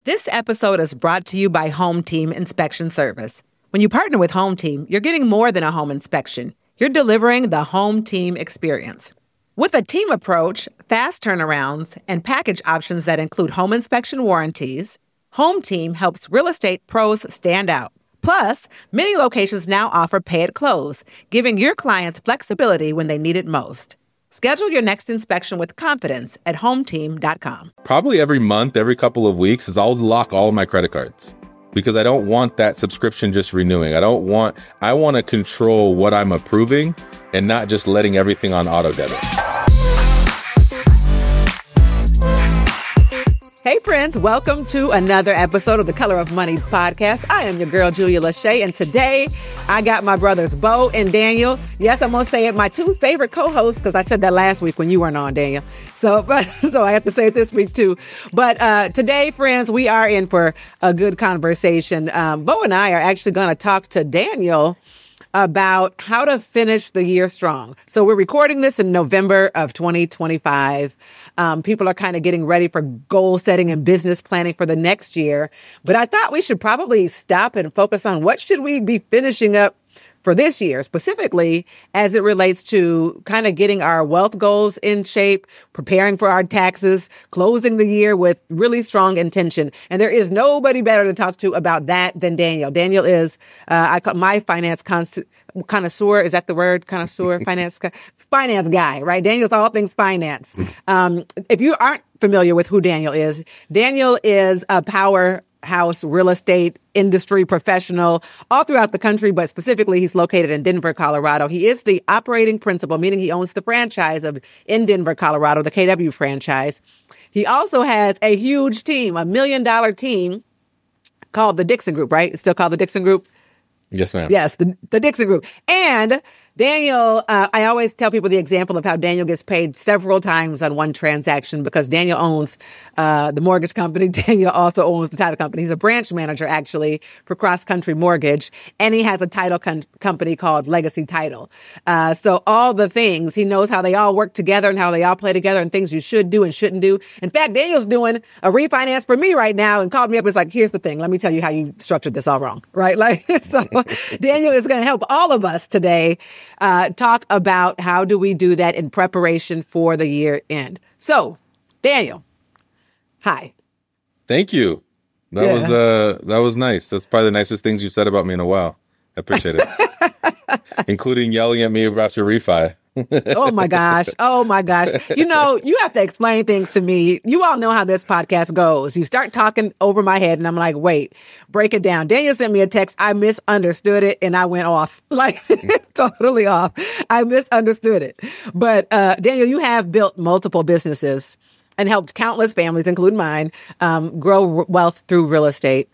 This episode is brought to you by Home Team Inspection Service. When you partner with Home Team, you're getting more than a home inspection. You're delivering the Home Team experience. With a team approach, fast turnarounds, and package options that include home inspection warranties, Home Team helps real estate pros stand out. Plus, many locations now offer pay at close, giving your clients flexibility when they need it most. Schedule your next inspection with confidence at hometeam.com. Probably every month, every couple of weeks, is I'll lock all of my credit cards because I don't want that subscription just renewing. I want to control what I'm approving and not just letting everything on auto debit. Hey friends, welcome to another episode of the Color of Money podcast. I am your girl, Julia Lachey, and today I got my brothers, Bo and Daniel. Yes, I'm going to say it, my two favorite co-hosts, because I said that last week when you weren't on, Daniel. So I have to say it this week too. But today, friends, we are in for a good conversation. Bo and I are actually going to talk to Daniel about how to finish the year strong. So we're recording this in November of 2025. People are kind of getting ready for goal setting and business planning for the next year. But I thought we should probably stop and focus on what should we be finishing up for this year, specifically as it relates to kind of getting our wealth goals in shape, preparing for our taxes, closing the year with really strong intention. And there is nobody better to talk to about that than Daniel. Daniel is, I call my finance connoisseur. Is that the word? Connoisseur, finance guy, right? Daniel's all things finance. If you aren't familiar with who Daniel is a powerhouse real estate industry professional all throughout the country, but specifically he's located in Denver, Colorado. He is the operating principal, meaning he owns the franchise in Denver, Colorado, the KW franchise. He also has a huge team, $1 million team called the Dixon Group, right? It's still called the Dixon Group? Yes, ma'am. Yes, the Dixon Group. And Daniel, I always tell people the example of how Daniel gets paid several times on one transaction because Daniel owns the mortgage company. Daniel also owns the title company. He's a branch manager, actually, for Cross Country Mortgage. And he has a title company called Legacy Title. So all the things, he knows how they all work together and how they all play together and things you should do and shouldn't do. In fact, Daniel's doing a refinance for me right now and called me up. It's like, here's the thing. Let me tell you how you structured this all wrong, right? So Daniel is going to help all of us today talk about how do we do that in preparation for the year end. So, Daniel, hi. Thank you. That was nice. That's probably the nicest things you've said about me in a while. I appreciate it. Including yelling at me about your refi. Oh my gosh. You know, you have to explain things to me. You all know how this podcast goes. You start talking over my head and I'm like, wait, break it down. Daniel sent me a text. I misunderstood it and I went off, like totally off. I misunderstood it. But Daniel, you have built multiple businesses and helped countless families, including mine, grow wealth through real estate.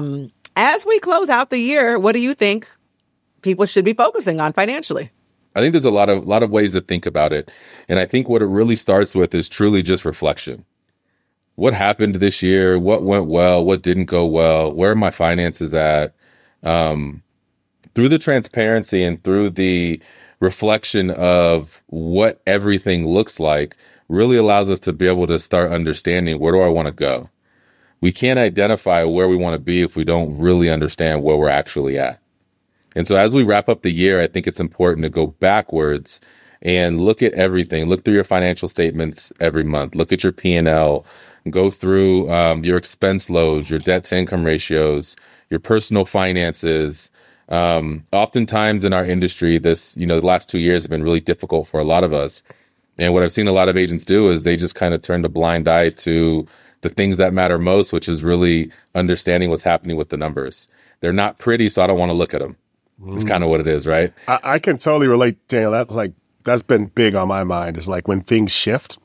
As we close out the year, what do you think people should be focusing on financially? I think there's a lot of ways to think about it. And I think what it really starts with is truly just reflection. What happened this year? What went well? What didn't go well? Where are my finances at? Through the transparency and through the reflection of what everything looks like really allows us to be able to start understanding, where do I want to go? We can't identify where we want to be if we don't really understand where we're actually at. And so as we wrap up the year, I think it's important to go backwards and look at everything. Look through your financial statements every month. Look at your P&L. Go through your expense loads, your debt to income ratios, your personal finances. Oftentimes in our industry, the last 2 years have been really difficult for a lot of us. And what I've seen a lot of agents do is they just kind of turn a blind eye to the things that matter most, which is really understanding what's happening with the numbers. They're not pretty, so I don't want to look at them. It's kind of what it is, right? I can totally relate, Daniel. That's been big on my mind. Is like when things shift.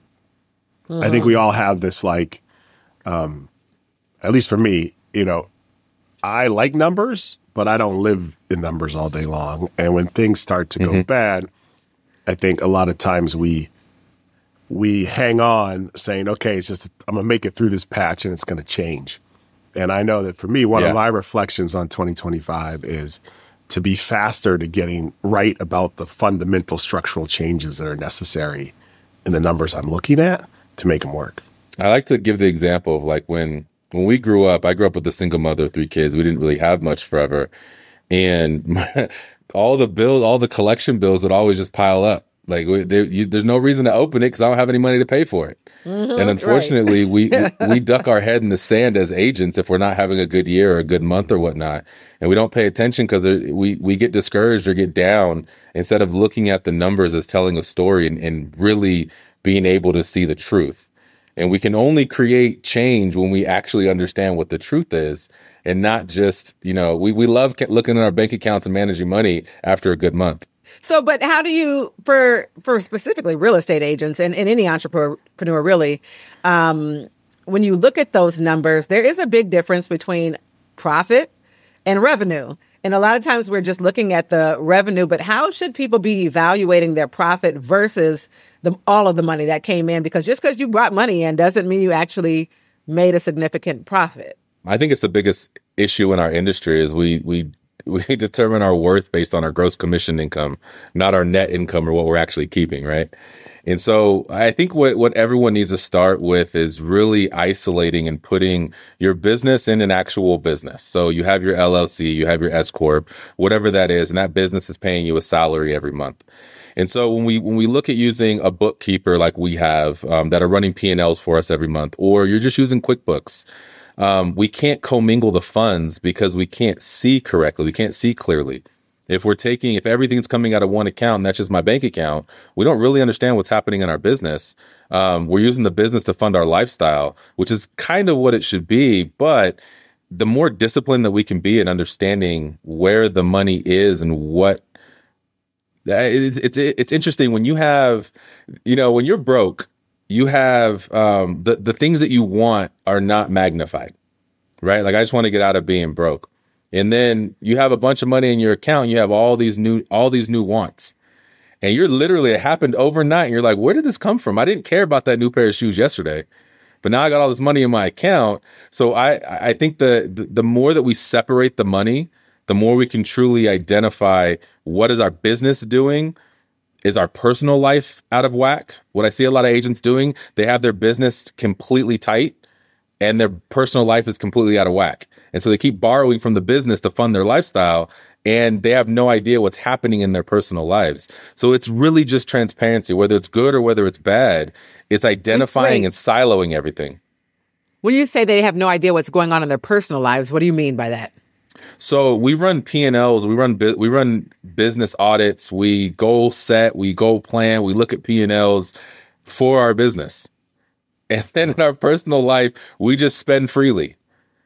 I think we all have this at least for me, I like numbers, but I don't live in numbers all day long. And when things start to go bad, I think a lot of times we hang on saying, okay, it's just, I'm going to make it through this patch and it's going to change. And I know that for me, one of my reflections on 2025 is to be faster to getting right about the fundamental structural changes that are necessary in the numbers I'm looking at to make them work. I like to give the example of like when When we grew up, I grew up with a single mother, 3 kids. We didn't really have much forever. And all the collection bills would always just pile up. Like there's no reason to open it because I don't have any money to pay for it. And unfortunately, we duck our head in the sand as agents if we're not having a good year or a good month or whatnot. And we don't pay attention because we get discouraged or get down instead of looking at the numbers as telling a story and really being able to see the truth. And we can only create change when we actually understand what the truth is and not just, we love looking at our bank accounts and managing money after a good month. So, but how do you, for specifically real estate agents and any entrepreneur really, when you look at those numbers, there is a big difference between profit and revenue. And a lot of times we're just looking at the revenue, but how should people be evaluating their profit versus all of the money that came in? Because just because you brought money in doesn't mean you actually made a significant profit. I think it's the biggest issue in our industry is we determine our worth based on our gross commission income, not our net income or what we're actually keeping, right? And so I think what everyone needs to start with is really isolating and putting your business in an actual business. So you have your LLC, you have your S Corp, whatever that is, and that business is paying you a salary every month. And so when we look at using a bookkeeper like we have that are running P&Ls for us every month, or you're just using QuickBooks, we can't commingle the funds because we can't see correctly. We can't see clearly. If everything's coming out of one account and that's just my bank account, we don't really understand what's happening in our business. We're using the business to fund our lifestyle, which is kind of what it should be. But the more disciplined that we can be in understanding where the money is and what it's interesting when you have, when you're broke, you have the things that you want are not magnified, right? Like I just want to get out of being broke. And then you have a bunch of money in your account. And you have all these new wants. And you're literally, it happened overnight. And you're like, where did this come from? I didn't care about that new pair of shoes yesterday, but now I got all this money in my account. So I think the more that we separate the money, the more we can truly identify what is our business doing. Is our personal life out of whack? What I see a lot of agents doing, they have their business completely tight and their personal life is completely out of whack. And so they keep borrowing from the business to fund their lifestyle and they have no idea what's happening in their personal lives. So it's really just transparency, whether it's good or whether it's bad. It's identifying and siloing everything. When you say they have no idea what's going on in their personal lives, what do you mean by that? So we run P&Ls, we run business audits, we goal set, we goal plan, we look at P&Ls for our business. And then in our personal life, we just spend freely.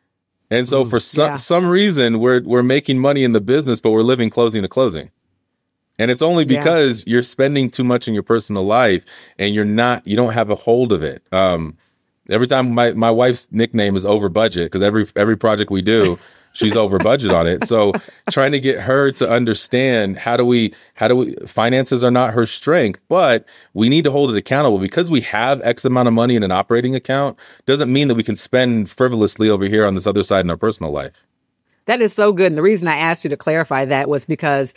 And so for some reason, we're making money in the business, but we're living closing to closing. And it's only because you're spending too much in your personal life and you don't have a hold of it. Every time my wife's nickname is over budget because every project we do, she's over budget on it. So trying to get her to understand how do we finances are not her strength, but we need to hold it accountable because we have X amount of money in an operating account doesn't mean that we can spend frivolously over here on this other side in our personal life. That is so good. And the reason I asked you to clarify that was because,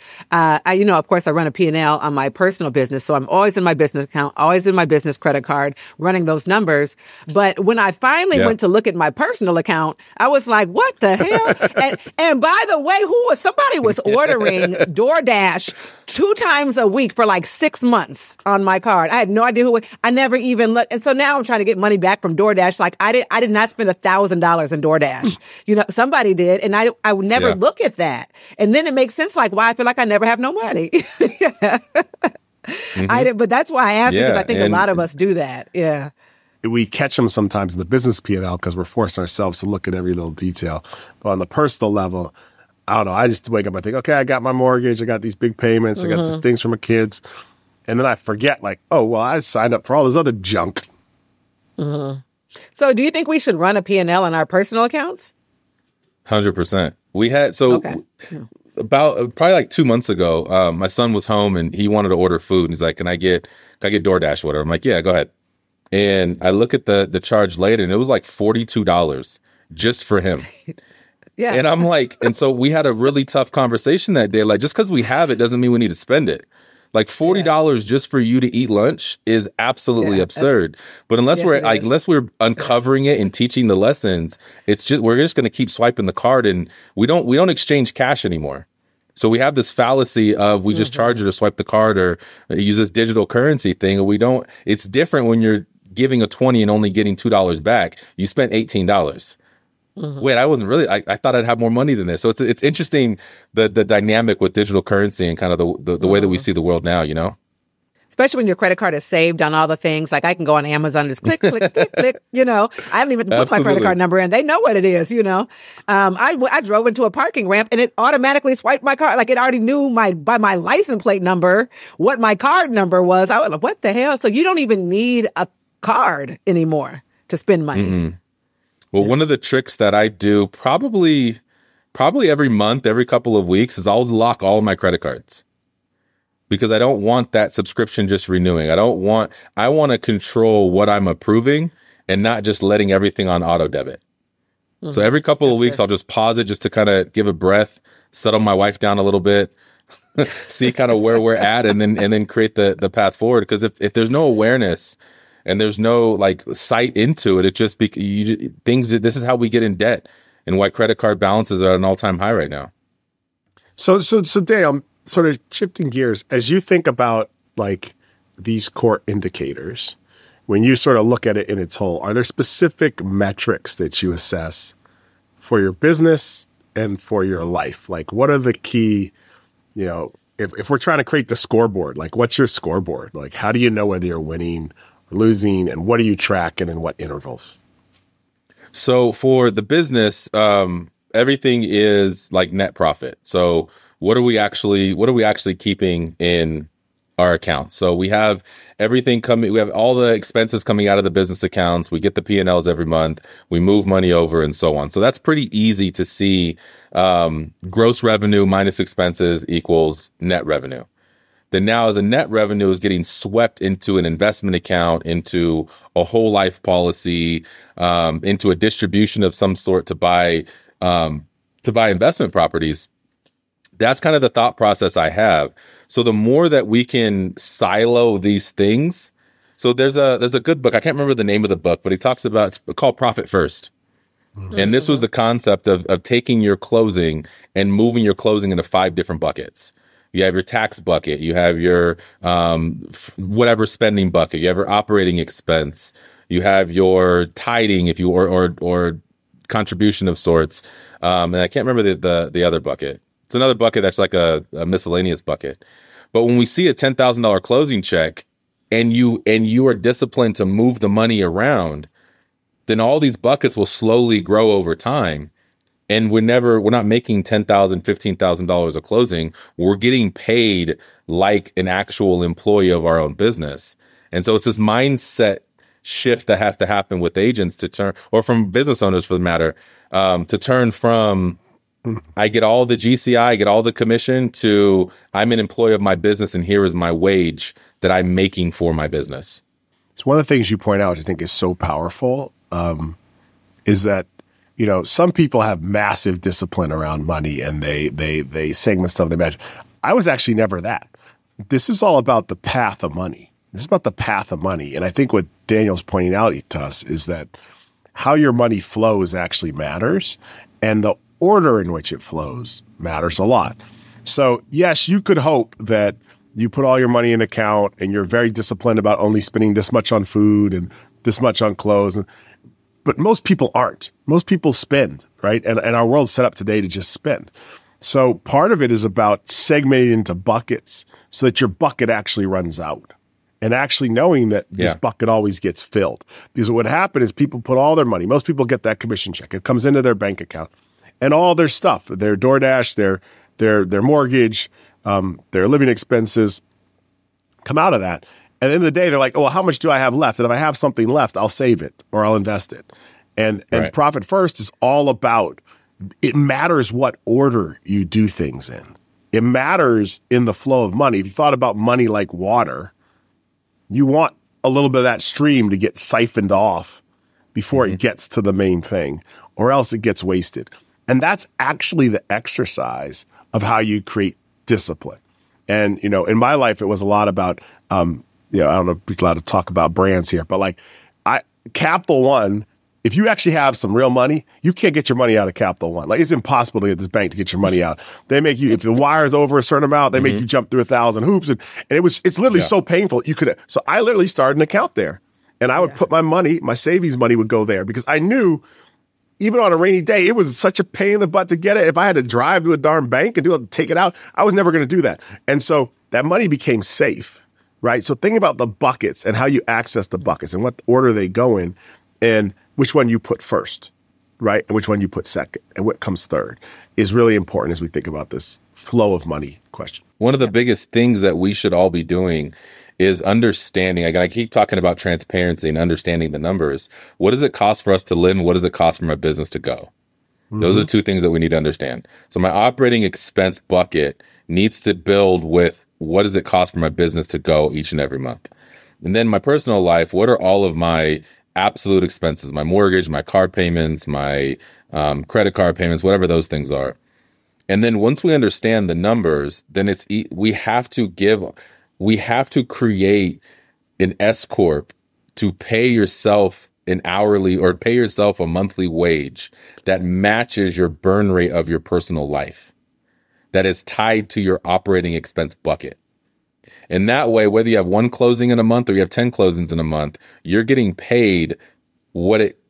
of course, I run a P&L on my personal business. So I'm always in my business account, always in my business credit card, running those numbers. But when I finally went to look at my personal account, I was like, what the hell? and by the way, somebody was ordering DoorDash 2 times a week for like 6 months on my card. I had no idea I never even looked. And so now I'm trying to get money back from DoorDash. Like I did not spend $1,000 in DoorDash. Somebody did. And I would never look at that. And then it makes sense like why I feel like I never have no money. But that's why I asked because I think a lot of us do that. Yeah. We catch them sometimes in the business P&L because we're forcing ourselves to look at every little detail. But on the personal level, I don't know. I just wake up and think, okay, I got my mortgage. I got these big payments. I got these things for my kids. And then I forget like, oh, well, I signed up for all this other junk. Mm-hmm. So do you think we should run a P&L on our personal accounts? 100%. We had, about probably like 2 months ago, my son was home and he wanted to order food. And he's like, can I get DoorDash or whatever? I'm like, yeah, go ahead. And I look at the charge later and it was like $42 just for him. Yeah. And I'm like, and so we had a really tough conversation that day. Like, just because we have it doesn't mean we need to spend it. Like $40 just for you to eat lunch is absolutely absurd. But unless we're uncovering it and teaching the lessons, we're just going to keep swiping the card, and we don't exchange cash anymore. So we have this fallacy of we just charge you to swipe the card or use this digital currency thing. And we don't. It's different when you're giving a $20 and only getting $2 back. You spent $18. Wait, I wasn't really. I thought I'd have more money than this. So it's interesting the dynamic with digital currency and kind of the way that we see the world now. You know, especially when your credit card is saved on all the things. Like I can go on Amazon and just click, click, click, click. You know, I haven't even put my credit card number in. They know what it is. You know, I drove into a parking ramp and it automatically swiped my card. Like it already knew by my license plate number what my card number was. I was like, what the hell? So you don't even need a card anymore to spend money. Mm-hmm. Well, one of the tricks that I do probably every month, every couple of weeks is I'll lock all of my credit cards because I don't want that subscription just renewing. I want to control what I'm approving and not just letting everything on auto debit. Mm-hmm. So every couple of weeks, I'll just pause it just to kind of give a breath, settle my wife down a little bit, see kind of where we're at, and then create the path forward. Because if there's no awareness and there's no like sight into it, it just this is how we get in debt and why credit card balances are at an all-time high right now. So Dale, sort of shifting gears, as you think about like these core indicators, when you sort of look at it in its whole, are there specific metrics that you assess for your business and for your life? Like what are the key, you know, if we're trying to create the scoreboard, like what's your scoreboard? Like how do you know whether you're winning, losing, and what are you tracking and what intervals? So for the business, everything is like net profit. So what are we actually keeping in our accounts? So we have everything coming. We have all the expenses coming out of the business accounts. We get the P&Ls every month. We move money over and so on. So that's pretty easy to see. Gross revenue minus expenses equals net revenue. Then now as the net revenue is getting swept into an investment account, into a whole life policy, into a distribution of some sort to buy investment properties. That's kind of the thought process I have. So the more that we can silo these things. So there's a good book. I can't remember the name of the book, but he talks about, it's called Profit First. Mm-hmm. And this was the concept of taking your closing and moving your closing into 5 different buckets. You have your tax bucket. You have your whatever spending bucket. You have your operating expense. You have your tithing, if you or contribution of sorts. And I can't remember the other bucket. It's another bucket that's like a miscellaneous bucket. But when we see a $10,000 closing check, and you are disciplined to move the money around, then all these buckets will slowly grow over time. And we're not making $10,000, $15,000 a closing. We're getting paid like an actual employee of our own business. And so it's this mindset shift that has to happen with agents to turn, or from business owners for the matter, to turn from I get all the GCI, I get all the commission, to I'm an employee of my business and here is my wage that I'm making for my business. So one of the things you point out, I think is so powerful, is that, you know, some people have massive discipline around money and they segment stuff they measure. I was actually never that. This is all about the path of money. This is about the path of money. And I think what Daniel's pointing out to us is that how your money flows actually matters, and the order in which it flows matters a lot. So yes, you could hope that you put all your money in an account and you're very disciplined about only spending this much on food and this much on clothes. But most people aren't. Most people spend, right? And our world's set up today to just spend. So part of it is about segmenting into buckets so that your bucket actually runs out, and actually knowing that this bucket always gets filled. Because what would happen is people put all their money. Most people get that commission check. It comes into their bank account, and all their stuff, their DoorDash, their mortgage, their living expenses come out of that. And at the end of the day, they're like, oh, well, how much do I have left? And if I have something left, I'll save it or I'll invest it. And Profit First is all about, it matters what order you do things in. It matters in the flow of money. If you thought about money like water, you want a little bit of that stream to get siphoned off before it gets to the main thing, or else it gets wasted. And that's actually the exercise of how you create discipline. And, in my life, it was a lot about, I don't know if we're allowed to talk about brands here, but like Capital One, if you actually have some real money, you can't get your money out of Capital One. Like, it's impossible to get this bank to get your money out. They make you, if the wire is over a certain amount, they make you jump through 1,000 hoops. And it's literally so painful. So I literally started an account there, and I would put my savings money would go there, because I knew even on a rainy day, it was such a pain in the butt to get it. If I had to drive to a darn bank and take it out, I was never going to do that. And so that money became safe, right? So think about the buckets and how you access the buckets and what order they go in, and which one you put first, right? And which one you put second, and what comes third is really important as we think about this flow of money question. One of the biggest things that we should all be doing is understanding. I keep talking about transparency and understanding the numbers. What does it cost for us to live, and what does it cost for my business to go? Those are two things that we need to understand. So my operating expense bucket needs to build with what does it cost for my business to go each and every month. And then my personal life, what are all of my absolute expenses, my mortgage, my car payments, my credit card payments, whatever those things are. And then once we understand the numbers, then we have to create an S corp to pay yourself an hourly or pay yourself a monthly wage that matches your burn rate of your personal life, that is tied to your operating expense bucket. And that way, whether you have one closing in a month or you have 10 closings in a month, you're getting paid what it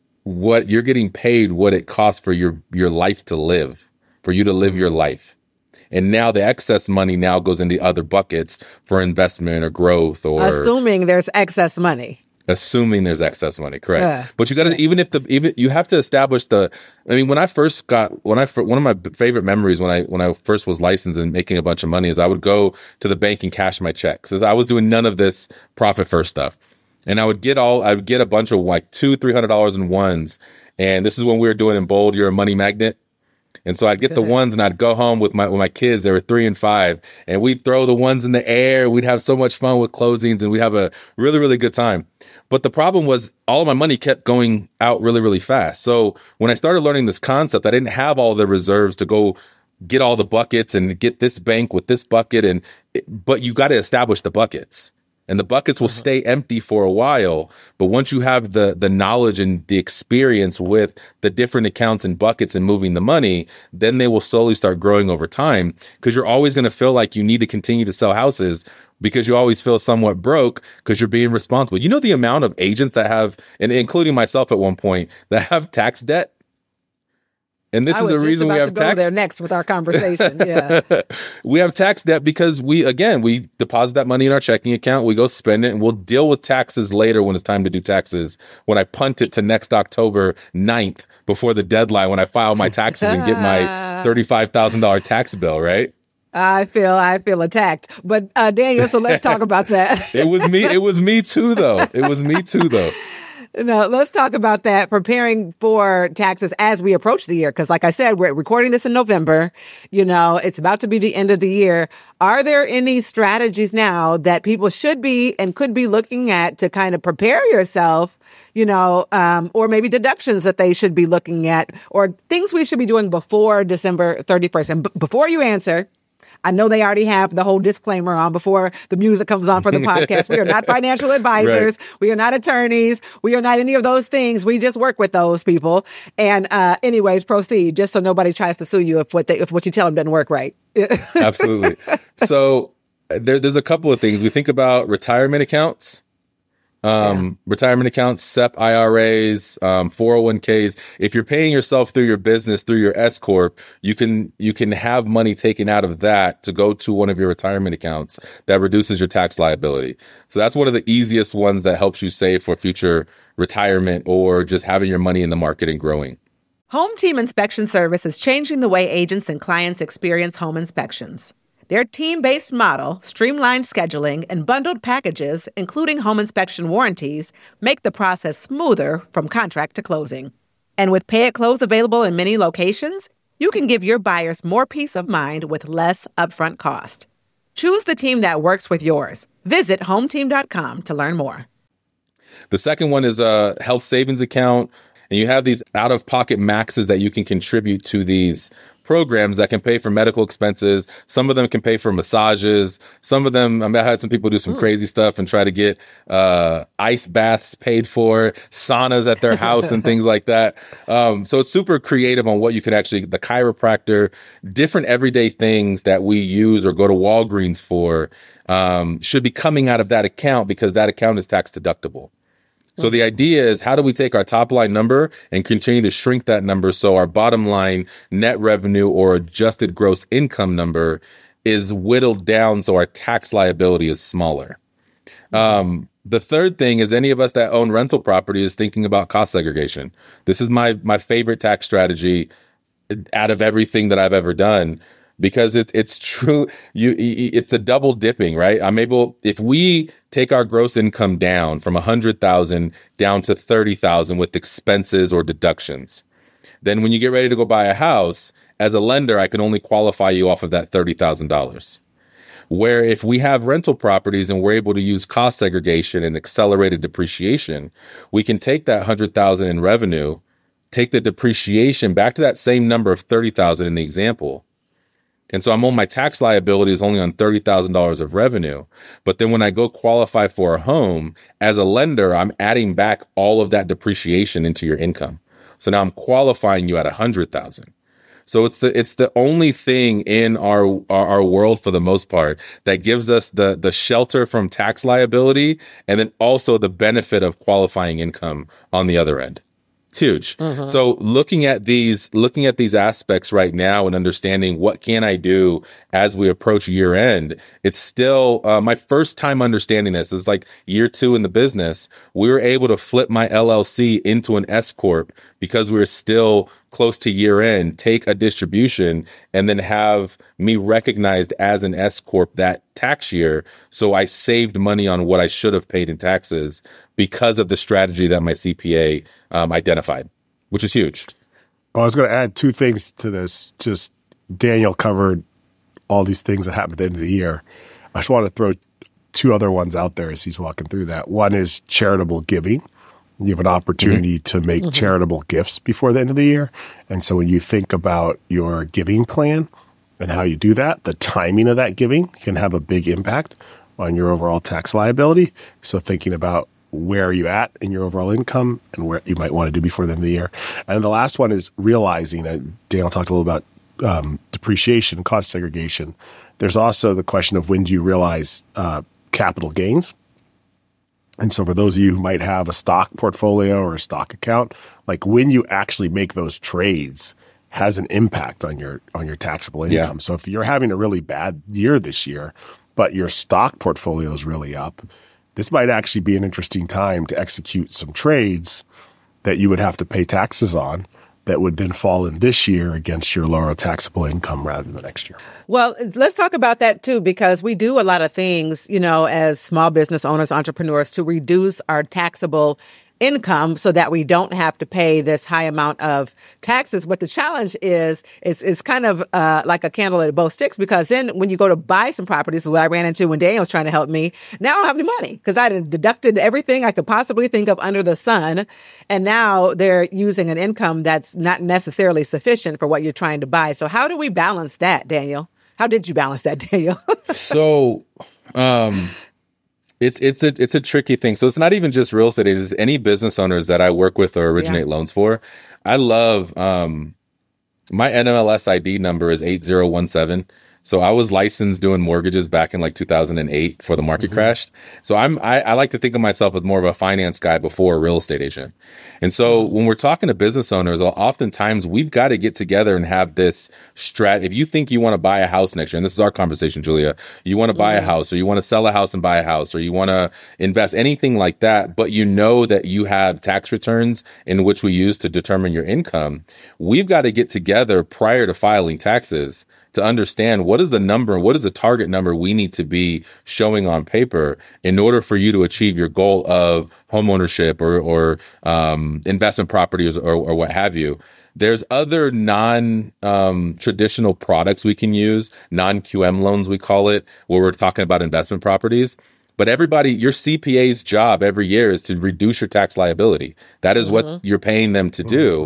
costs for your life to live, for you to live your life. And now the excess money now goes into other buckets for investment or growth, or assuming there's excess money. Assuming there's excess money, correct? But you got to even you have to establish when I first one of my favorite memories when I first was licensed and making a bunch of money is I would go to the bank and cash my checks. As I was doing none of this profit first stuff, and I would get a bunch of like $200-$300 in ones, and this is when we were doing in bold, you're a money magnet. And so I'd get the ones, and I'd go home with my kids. They were 3 and 5, and we'd throw the ones in the air. We'd have so much fun with closings, and we'd have a really, really good time. But the problem was all of my money kept going out really, really fast. So when I started learning this concept, I didn't have all the reserves to go get all the buckets and get this bank with this bucket. But you got to establish the buckets. And the buckets will stay empty for a while. But once you have the knowledge and the experience with the different accounts and buckets and moving the money, then they will slowly start growing over time, because you're always going to feel like you need to continue to sell houses because you always feel somewhat broke because you're being responsible. You know the amount of agents that have, and including myself at one point, that have tax debt? And this is the reason we have tax. I was just about to go there next with our conversation. Yeah, we have tax debt because we deposit that money in our checking account. We go spend it, and we'll deal with taxes later when it's time to do taxes. When I punt it to next October 9th before the deadline, when I file my taxes and get my $35,000 tax bill, right? I feel attacked, but Daniel. So let's talk about that. It was me too, though. No, let's talk about that, preparing for taxes as we approach the year. Because like I said, we're recording this in November. It's about to be the end of the year. Are there any strategies now that people should be and could be looking at to kind of prepare yourself, or maybe deductions that they should be looking at, or things we should be doing before December 31st? And before you answer, I know they already have the whole disclaimer on before the music comes on for the podcast. We are not financial advisors. Right. We are not attorneys. We are not any of those things. We just work with those people. And anyways, proceed, just so nobody tries to sue you if what you tell them doesn't work right. Absolutely. So there's a couple of things. We think about retirement accounts. Retirement accounts, SEP IRAs, 401ks. If you're paying yourself through your business, through your S corp, you can have money taken out of that to go to one of your retirement accounts that reduces your tax liability. So that's one of the easiest ones that helps you save for future retirement or just having your money in the market and growing. Home Team Inspection Service is changing the way agents and clients experience home inspections. Their team-based model, streamlined scheduling, and bundled packages, including home inspection warranties, make the process smoother from contract to closing. And with Pay at Close available in many locations, you can give your buyers more peace of mind with less upfront cost. Choose the team that works with yours. Visit hometeam.com to learn more. The second one is a health savings account. And you have these out-of-pocket maxes that you can contribute to these programs that can pay for medical expenses. Some of them can pay for massages. Some of them, I had some people do some crazy stuff and try to get ice baths paid for, saunas at their house and things like that. So it's super creative on what you could actually, the chiropractor, different everyday things that we use or go to Walgreens for should be coming out of that account because that account is tax deductible. So the idea is, how do we take our top line number and continue to shrink that number so our bottom line net revenue or adjusted gross income number is whittled down so our tax liability is smaller? The third thing is, any of us that own rental property is thinking about cost segregation. This is my favorite tax strategy out of everything that I've ever done. Because it's true, it's the double dipping, right? I'm able, if we take our gross income down from 100,000 down to 30,000 with expenses or deductions, then when you get ready to go buy a house, as a lender, I can only qualify you off of that $30,000. Where if we have rental properties and we're able to use cost segregation and accelerated depreciation, we can take that 100,000 in revenue, take the depreciation back to that same number of 30,000 in the example. And so I'm on, my tax liability is only on $30,000 of revenue. But then when I go qualify for a home, as a lender, I'm adding back all of that depreciation into your income. So now I'm qualifying you at 100,000. So it's the only thing in our world, for the most part, that gives us the shelter from tax liability and then also the benefit of qualifying income on the other end. It's huge. So looking at these aspects right now and understanding what can I do as we approach year end, it's still my first time understanding this. Is like year 2 in the business. We were able to flip my LLC into an S corp because we were still close to year end, take a distribution, and then have me recognized as an S corp that tax year. So I saved money on what I should have paid in taxes because of the strategy that my CPA identified, which is huge. Well, I was going to add 2 things to this. Just Daniel covered all these things that happen at the end of the year. I just want to throw 2 other ones out there as he's walking through that. One is charitable giving. You have an opportunity to make charitable gifts before the end of the year. And so when you think about your giving plan and how you do that, the timing of that giving can have a big impact on your overall tax liability. So thinking about where are you at in your overall income and where you might want to do before the end of the year. And the last one is realizing, Daniel talked a little about depreciation, cost segregation. There's also the question of, when do you realize capital gains? And so for those of you who might have a stock portfolio or a stock account, like when you actually make those trades has an impact on your taxable income. So if you're having a really bad year this year, but your stock portfolio is really up, this might actually be an interesting time to execute some trades that you would have to pay taxes on that would then fall in this year against your lower taxable income rather than next year. Well, let's talk about that too, because we do a lot of things, as small business owners, entrepreneurs, to reduce our taxable income so that we don't have to pay this high amount of taxes. But the challenge is kind of like a candle at both sticks, because then when you go to buy some properties, what I ran into when Daniel was trying to help me, now I don't have any money because I had deducted everything I could possibly think of under the sun. And now they're using an income that's not necessarily sufficient for what you're trying to buy. So how do we balance that, Daniel? How did you balance that, Daniel? So, It's a tricky thing. So it's not even just real estate agents. Any business owners that I work with or originate loans for, I love my NMLS ID number is 8017. So I was licensed doing mortgages back in like 2008 before the market crashed. So I like to think of myself as more of a finance guy before a real estate agent. And so when we're talking to business owners, oftentimes we've got to get together and have this if you think you want to buy a house next year, and this is our conversation, Julia, you want to buy a house, or you want to sell a house and buy a house, or you want to invest, anything like that, but you know that you have tax returns in which we use to determine your income, we've got to get together prior to filing taxes to understand what is the number, what is the target number we need to be showing on paper in order for you to achieve your goal of homeownership or investment properties or what have you. There's other non-traditional products we can use, non-QM loans we call it, where we're talking about investment properties. But your CPA's job every year is to reduce your tax liability. That is what you're paying them to do.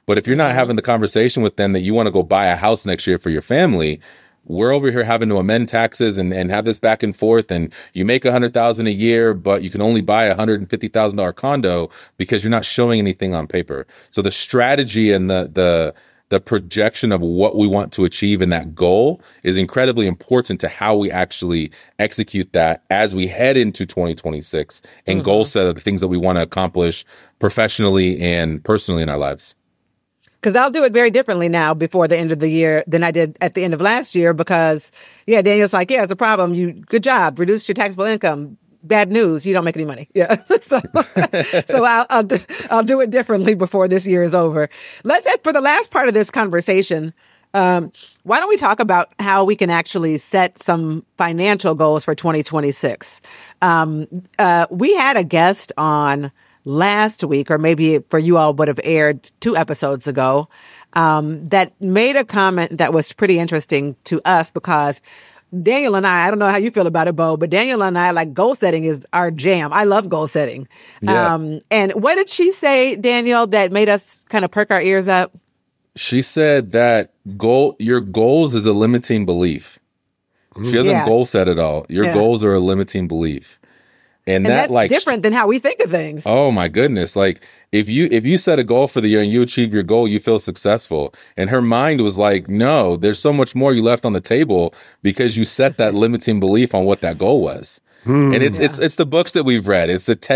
But if you're not having the conversation with them that you want to go buy a house next year for your family, we're over here having to amend taxes and have this back and forth. And you make $100,000 a year, but you can only buy $150,000 condo because you're not showing anything on paper. So the strategy and the projection of what we want to achieve in that goal is incredibly important to how we actually execute that as we head into 2026 and goal set of the things that we want to accomplish professionally and personally in our lives. Because I'll do it very differently now before the end of the year than I did at the end of last year because, Daniel's like, it's a problem. Good job. Reduce your taxable income. Bad news. You don't make any money. Yeah. So I'll do it differently before this year is over. For the last part of this conversation, why don't we talk about how we can actually set some financial goals for 2026? We had a guest on last week, or maybe for you all would have aired 2 episodes ago, that made a comment that was pretty interesting to us because Daniel and I don't know how you feel about it, Bo, but Daniel and I, like, goal setting is our jam. I love goal setting. Yeah. And what did she say, Daniel, that made us kind of perk our ears up? She said that your goals is a limiting belief. She doesn't goal set at all. Your goals are a limiting belief. And that's like different than how we think of things. Oh my goodness. Like if you set a goal for the year and you achieve your goal, you feel successful. And her mind was like, no, there's so much more you left on the table because you set that limiting belief on what that goal was. And it's the books that we've read. It's the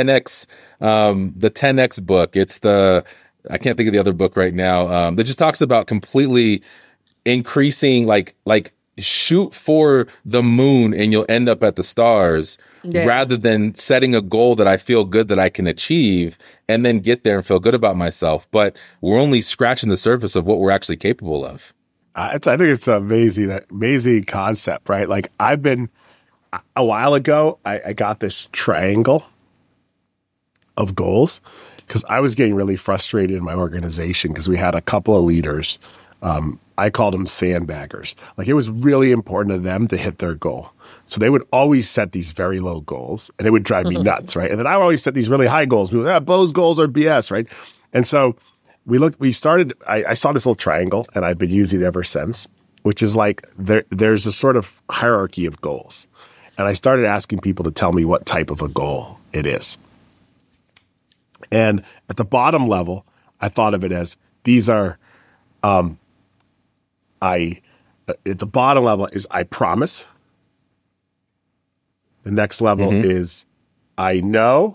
10X book. It's I can't think of the other book right now. That just talks about completely increasing, like shoot for the moon and you'll end up at the stars rather than setting a goal that I feel good that I can achieve and then get there and feel good about myself. But we're only scratching the surface of what we're actually capable of. I think it's an amazing concept, right? Like a while ago, I got this triangle of goals because I was getting really frustrated in my organization because we had a couple of leaders. I called them sandbaggers. Like it was really important to them to hit their goal. So they would always set these very low goals and it would drive me nuts, right? And then I would always set these really high goals. People, Bo's goals are BS, right? And so I saw this little triangle and I've been using it ever since, which is like there's a sort of hierarchy of goals. And I started asking people to tell me what type of a goal it is. And at the bottom level, I thought of it as these are, at the bottom level is I promise. The next level is I know,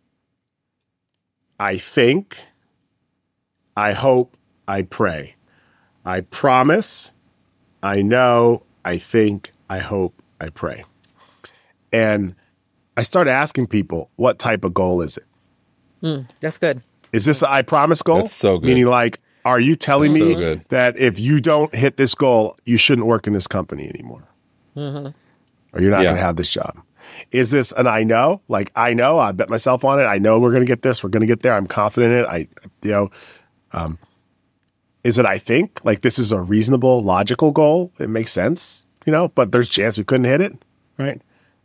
I think, I hope, I pray. I promise, I know, I think, I hope, I pray. And I started asking people, what type of goal is it? That's good. Is this an I promise goal? That's so good. Meaning like, are you telling me that if you don't hit this goal, you shouldn't work in this company anymore? Or you're not going to have this job? Is this an I know? Like, I know, I bet myself on it. I know we're going to get this. We're going to get there. I'm confident in it. Is it I think? Like, this is a reasonable, logical goal. It makes sense, but there's a chance we couldn't hit it, right?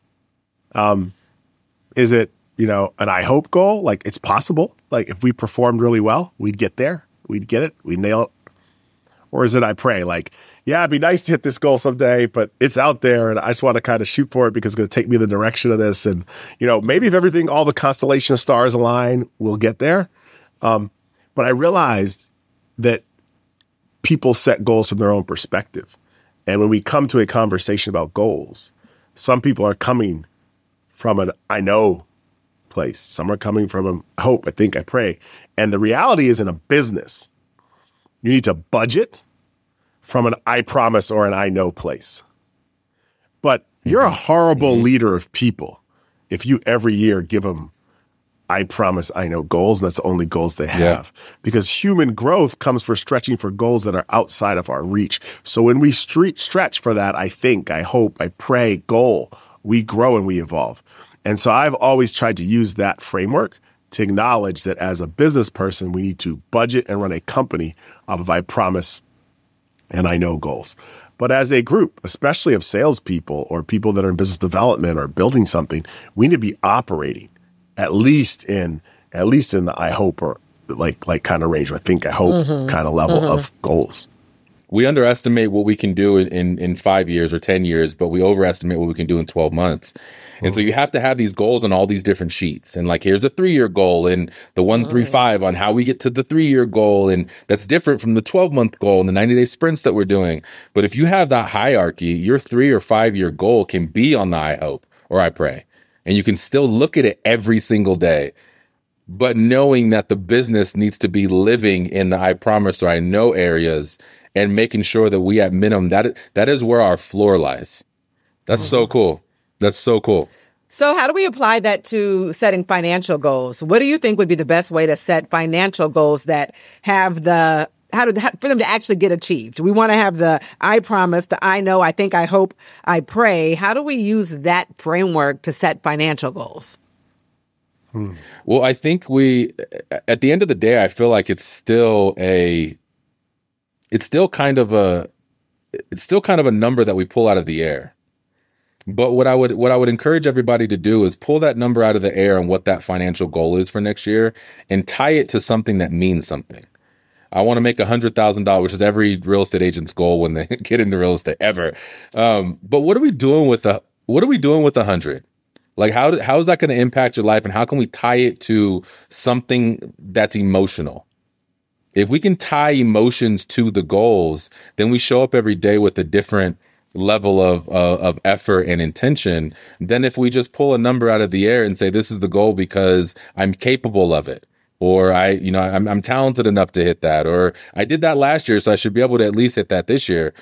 Is it, an I hope goal? Like, it's possible. Like, if we performed really well, we'd get there. We'd get it. We'd nail it. Or is it I pray? Like, yeah, it'd be nice to hit this goal someday, but it's out there and I just want to kind of shoot for it because it's going to take me the direction of this. And, maybe if all the constellation of stars align, we'll get there. But I realized that people set goals from their own perspective. And when we come to a conversation about goals, some people are coming from an I know place. Some are coming from a I hope, I think, I pray. And the reality is in a business, you need to budget from an I promise or an I know place. But you're a horrible leader of people if you every year give them I promise, I know goals, and that's the only goals they have. Because human growth comes for stretching for goals that are outside of our reach. So when we stretch for that, I think, I hope, I pray goal, we grow and we evolve. And so I've always tried to use that framework to acknowledge that as a business person, we need to budget and run a company off of I promise and I know goals. But as a group, especially of salespeople or people that are in business development or building something, we need to be operating at least in the I hope or kind of range. I hope kind of level of goals. We underestimate what we can do in 5 years or 10 years, but we overestimate what we can do in 12 months. And so you have to have these goals on all these different sheets. And like, here's a 3-year goal and the 1-3-5 on how we get to the 3-year goal. And that's different from the 12-month goal and the 90-day sprints that we're doing. But if you have that hierarchy, your 3 or 5-year goal can be on the I hope or I pray. And you can still look at it every single day. But knowing that the business needs to be living in the I promise or I know areas and making sure that we at minimum, that is where our floor lies. That's so cool. That's so cool. So how do we apply that to setting financial goals? What do you think would be the best way to set financial goals that have for them to actually get achieved? We want to have the I promise, the I know, I think, I hope, I pray. How do we use that framework to set financial goals? Well, I think at the end of the day, I feel like it's still kind of a number that we pull out of the air. But what I would encourage everybody to do is pull that number out of the air and what that financial goal is for next year and tie it to something that means something. I want to make $100,000, which is every real estate agent's goal when they get into real estate ever. But what are we doing with 100? Like, how is that going to impact your life, and how can we tie it to something that's emotional? If we can tie emotions to the goals, then we show up every day with a different level of effort and intention than if we just pull a number out of the air and say, this is the goal because I'm capable of it. Or I'm talented enough to hit that, or I did that last year, so I should be able to at least hit that this year.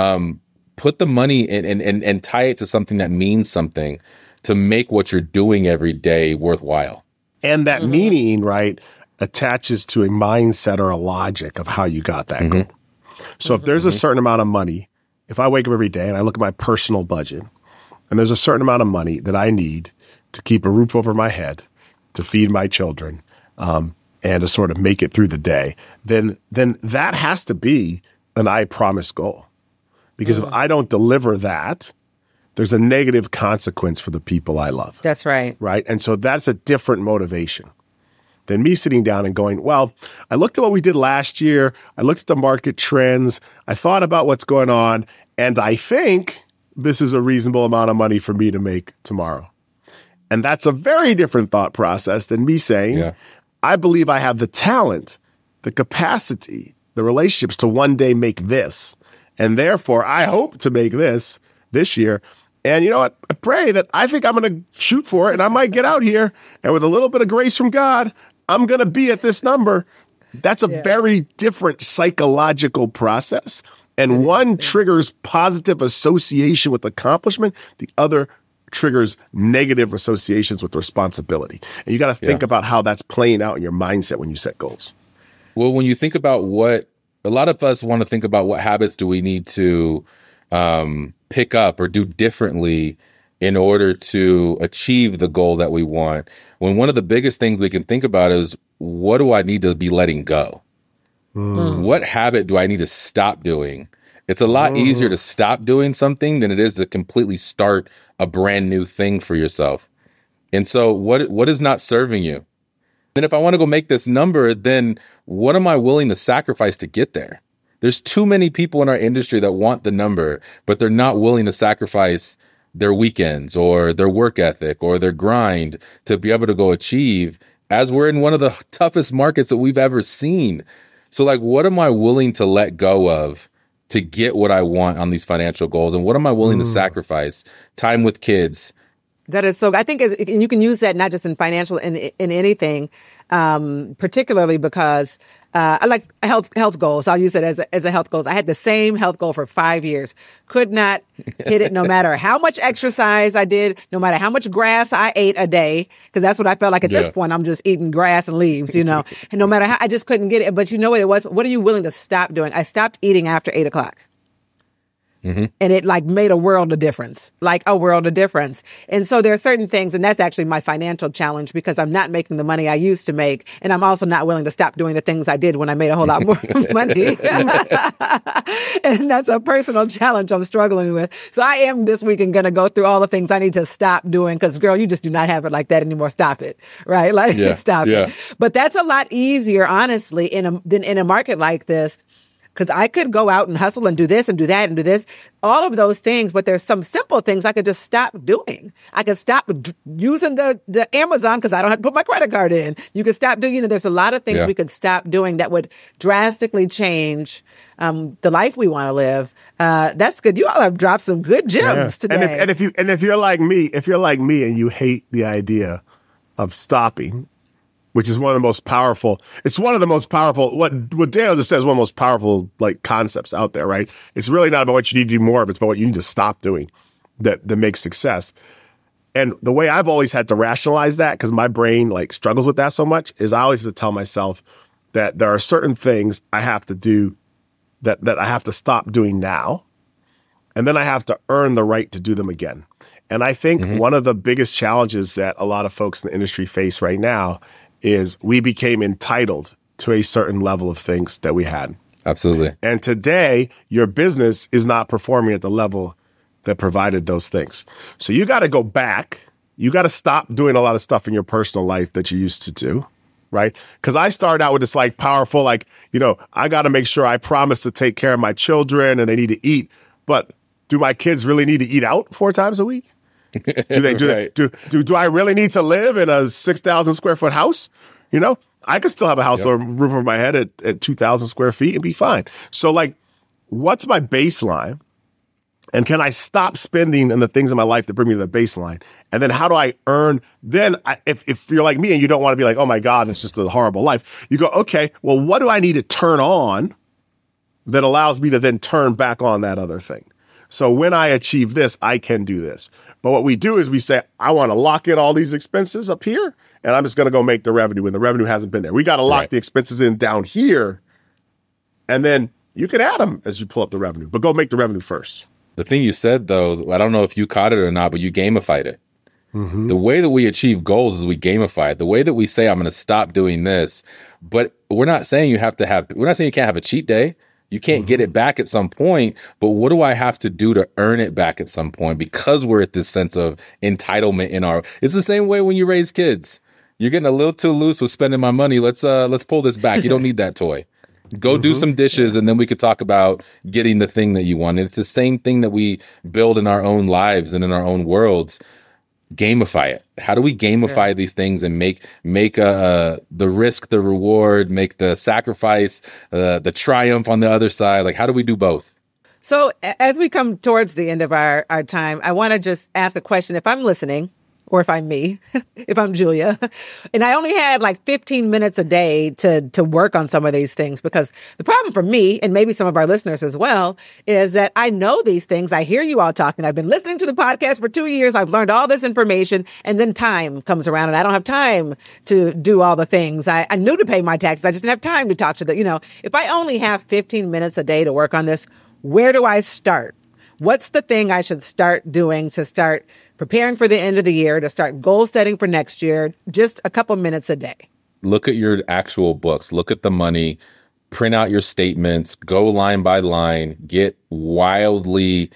Put the money in and tie it to something that means something to make what you're doing every day worthwhile. And that meaning, right, attaches to a mindset or a logic of how you got that goal. So if there's a certain amount of money, if I wake up every day and I look at my personal budget, and there's a certain amount of money that I need to keep a roof over my head, to feed my children, and to sort of make it through the day, then that has to be an I promise goal. Because if I don't deliver that, there's a negative consequence for the people I love. That's right. Right? And so that's a different motivation than me sitting down and going, well, I looked at what we did last year. I looked at the market trends. I thought about what's going on. And I think this is a reasonable amount of money for me to make tomorrow. And that's a very different thought process than me saying, I believe I have the talent, the capacity, the relationships to one day make this. And therefore, I hope to make this year. And you know what? I pray that I think I'm going to shoot for it, and I might get out here, and with a little bit of grace from God, I'm going to be at this number. That's a very different psychological process. And one triggers positive association with accomplishment. The other triggers negative associations with responsibility. And you got to think about how that's playing out in your mindset when you set goals. Well, when you think about a lot of us want to think about what habits do we need to pick up or do differently in order to achieve the goal that we want, when one of the biggest things we can think about is, what do I need to be letting go? What habit do I need to stop doing? It's a lot easier to stop doing something than it is to completely start a brand new thing for yourself. And so what is not serving you? Then if I want to go make this number, then what am I willing to sacrifice to get there? There's too many people in our industry that want the number, but they're not willing to sacrifice their weekends or their work ethic or their grind to be able to go achieve, as we're in one of the toughest markets that we've ever seen. So like, what am I willing to let go of to get what I want on these financial goals? And what am I willing to sacrifice? Time with kids. That is so, I think, and you can use that not just in financial, in anything, particularly because I like health goals. I'll use it as a health goal. I had the same health goal for 5 years. Could not hit it no matter how much exercise I did, no matter how much grass I ate a day, because that's what I felt like at this point. I'm just eating grass and leaves, and no matter how, I just couldn't get it. But you know what it was? What are you willing to stop doing? I stopped eating after 8 o'clock. And it made a world of difference, And so there are certain things, and that's actually my financial challenge, because I'm not making the money I used to make. And I'm also not willing to stop doing the things I did when I made a whole lot more money. And that's a personal challenge I'm struggling with. So I am this weekend going to go through all the things I need to stop doing because, girl, you just do not have it like that anymore. Stop it. Right? Like, stop it. But that's a lot easier, honestly, than in a market like this. Because I could go out and hustle and do this and do that and do this, all of those things. But there's some simple things I could just stop doing. I could stop using the Amazon because I don't have to put my credit card in. You could stop doing, there's a lot of things we could stop doing that would drastically change the life we want to live. That's good. You all have dropped some good gems today. And if you're like me and you hate the idea of stopping, which is one of the most powerful. It's one of the most powerful. What Daniel just says is one of the most powerful concepts out there, right? It's really not about what you need to do more of. It's about what you need to stop doing that makes success. And the way I've always had to rationalize that, because my brain struggles with that so much, is I always have to tell myself that there are certain things I have to do that I have to stop doing now, and then I have to earn the right to do them again. And I think one of the biggest challenges that a lot of folks in the industry face right now is we became entitled to a certain level of things that we had. Absolutely. And today, your business is not performing at the level that provided those things. So you got to go back. You got to stop doing a lot of stuff in your personal life that you used to do, right? Because I started out with this powerful, I got to make sure I promise to take care of my children and they need to eat. But do my kids really need to eat out 4 times a week? Do I really need to live in a 6,000 square foot house? I could still have a house or a roof over my head at 2,000 square feet and be fine. So what's my baseline? And can I stop spending on the things in my life that bring me to the baseline? And then how do I earn? Then if you're like me and you don't want to be like, oh my God, it's just a horrible life. You go, okay, well, what do I need to turn on that allows me to then turn back on that other thing? So when I achieve this, I can do this. But what we do is we say, I want to lock in all these expenses up here, and I'm just going to go make the revenue when the revenue hasn't been there. We got to lock the expenses in down here, and then you can add them as you pull up the revenue, but go make the revenue first. The thing you said, though, I don't know if you caught it or not, but you gamified it. The way that we achieve goals is we gamify it. The way that we say, I'm going to stop doing this, but we're not saying we're not saying you can't have a cheat day. You can't get it back at some point, but what do I have to do to earn it back at some point? Because we're at this sense of entitlement it's the same way when you raise kids. You're getting a little too loose with spending my money. Let's pull this back. You don't need that toy. Go do some dishes, and then we could talk about getting the thing that you want. And it's the same thing that we build in our own lives and in our own worlds. Gamify it. How do we gamify these things and make the risk the reward, make the sacrifice the triumph on the other side? How do we do both? So as we come towards the end of our time, I want to just ask a question. If I'm listening, or if I'm me, if I'm Julia, and I only had 15 minutes a day to work on some of these things, because the problem for me, and maybe some of our listeners as well, is that I know these things. I hear you all talking. I've been listening to the podcast for 2 years. I've learned all this information, and then time comes around and I don't have time to do all the things. I knew to pay my taxes. I just didn't have time to talk to if I only have 15 minutes a day to work on this, where do I start? What's the thing I should start doing to start preparing for the end of the year, to start goal setting for next year, just a couple minutes a day? Look at your actual books. Look at the money. Print out your statements. Go line by line. Get wildly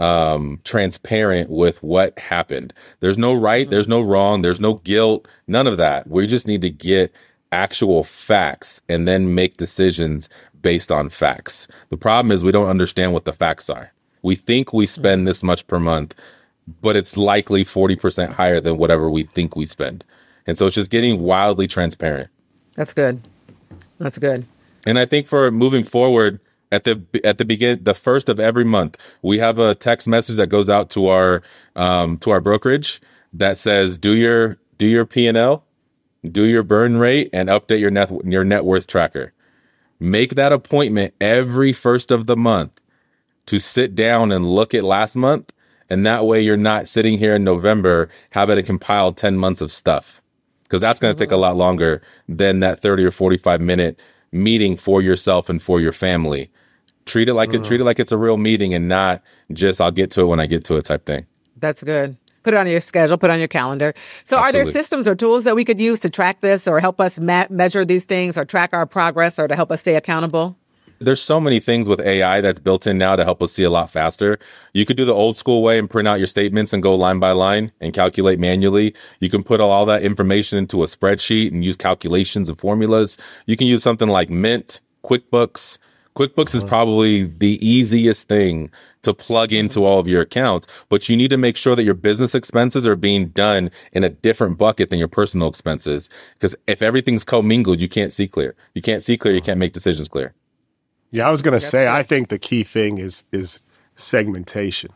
transparent with what happened. There's no right. There's no wrong. There's no guilt. None of that. We just need to get actual facts and then make decisions based on facts. The problem is we don't understand what the facts are. We think we spend this much per month, but it's likely 40% higher than whatever we think we spend. And so it's just getting wildly transparent. That's good. That's good. And I think for moving forward, at the beginning, the first of every month, we have a text message that goes out to our brokerage that says, do your P&L, do your burn rate, and update your net worth tracker. Make that appointment every first of the month to sit down and look at last month. And that way you're not sitting here in November having to compile 10 months of stuff, because that's going to take a lot longer than that 30 or 45 minute meeting for yourself and for your family. Treat it like it's a real meeting and not just I'll get to it when I get to it type thing. That's good. Put it on your schedule, put it on your calendar. So Absolutely. Are there systems or tools that we could use to track this or help us measure these things or track our progress or to help us stay accountable? There's so many things with AI that's built in now to help us see a lot faster. You could do the old school way and print out your statements and go line by line and calculate manually. You can put all that information into a spreadsheet and use calculations and formulas. You can use something like Mint, QuickBooks. QuickBooks is probably the easiest thing to plug into all of your accounts, but you need to make sure that your business expenses are being done in a different bucket than your personal expenses. Because if everything's commingled, you can't see clear. You can't see clear. You can't make decisions clear. Yeah, I was going to say, I think the key thing is segmentation.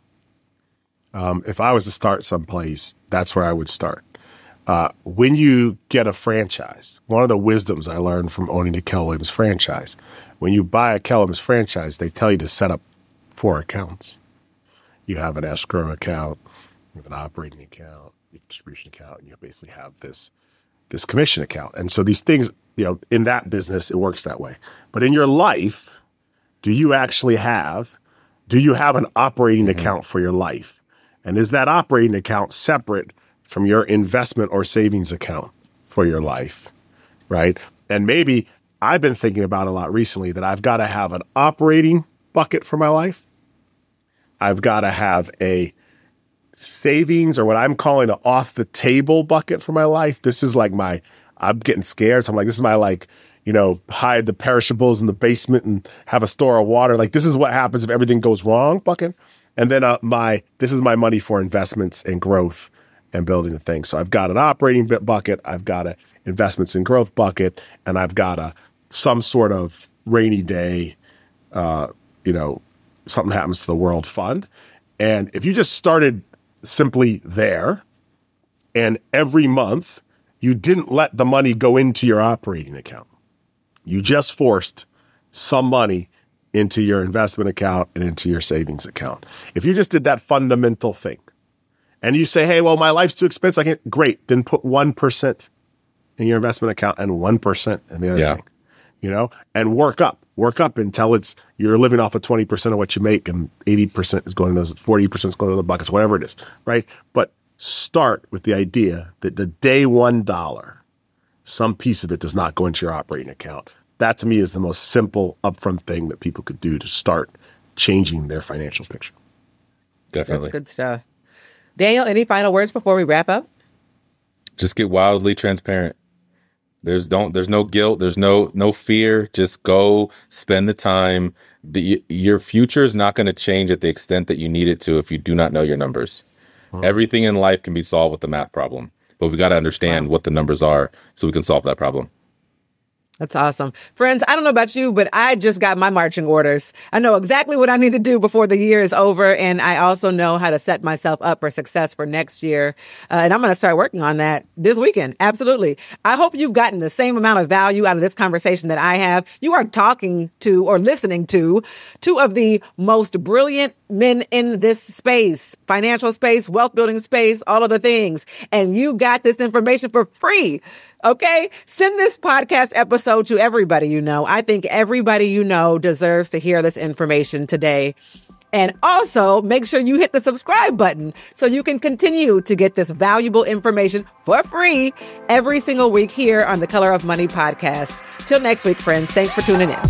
If I was to start someplace, that's where I would start. When you get a franchise, one of the wisdoms I learned from owning the Keller Williams franchise, when you buy a Keller Williams franchise, they tell you to set up 4 accounts. You have an escrow account, you have an operating account, a distribution account, and you basically have this commission account. And so these things, in that business, it works that way. But in your life, do you have an operating account for your life? And is that operating account separate from your investment or savings account for your life, right? And maybe I've been thinking about a lot recently that I've got to have an operating bucket for my life. I've got to have a savings, or what I'm calling an off the table bucket for my life. This is like I'm getting scared. So I'm like, this is my hide the perishables in the basement and have a store of water. Like, this is what happens if everything goes wrong bucket. And then this is my money for investments and growth and building the thing. So I've got an operating bucket, I've got an investments and growth bucket, and I've got some sort of rainy day, something happens to the world fund. And if you just started simply there, and every month you didn't let the money go into your operating account, you just forced some money into your investment account and into your savings account. If you just did that fundamental thing, and you say, hey, well, my life's too expensive, I can't, great, then put 1% in your investment account and 1% in the other thing, and work up until you're living off of 20% of what you make and 80% is going to those, 40% is going to the buckets, whatever it is, right? But start with the idea that the day $1, some piece of it does not go into your operating account. That to me is the most simple upfront thing that people could do to start changing their financial picture. Definitely. That's good stuff. Daniel, any final words before we wrap up? Just get wildly transparent. There's no guilt. There's no fear. Just go spend the time. Your future is not going to change at the extent that you need it to if you do not know your numbers. Everything in life can be solved with the math problem, but we got to understand what the numbers are so we can solve that problem. That's awesome. Friends, I don't know about you, but I just got my marching orders. I know exactly what I need to do before the year is over. And I also know how to set myself up for success for next year. And I'm going to start working on that this weekend. Absolutely. I hope you've gotten the same amount of value out of this conversation that I have. You are talking to or listening to 2 of the most brilliant men in this space, financial space, wealth building space, all of the things. And you got this information for free. Okay? Send this podcast episode to everybody you know. I think everybody you know deserves to hear this information today. And also make sure you hit the subscribe button so you can continue to get this valuable information for free every single week here on the Color of Money podcast. Till next week, friends. Thanks for tuning in.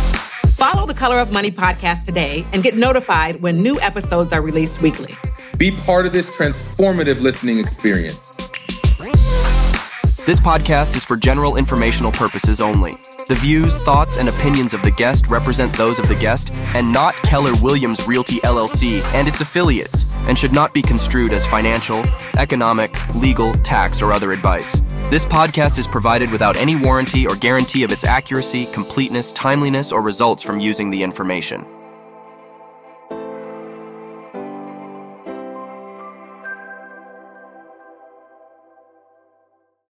Follow the Color of Money podcast today and get notified when new episodes are released weekly. Be part of this transformative listening experience. This podcast is for general informational purposes only. The views, thoughts, and opinions of the guest represent those of the guest and not Keller Williams Realty LLC and its affiliates, and should not be construed as financial, economic, legal, tax, or other advice. This podcast is provided without any warranty or guarantee of its accuracy, completeness, timeliness, or results from using the information.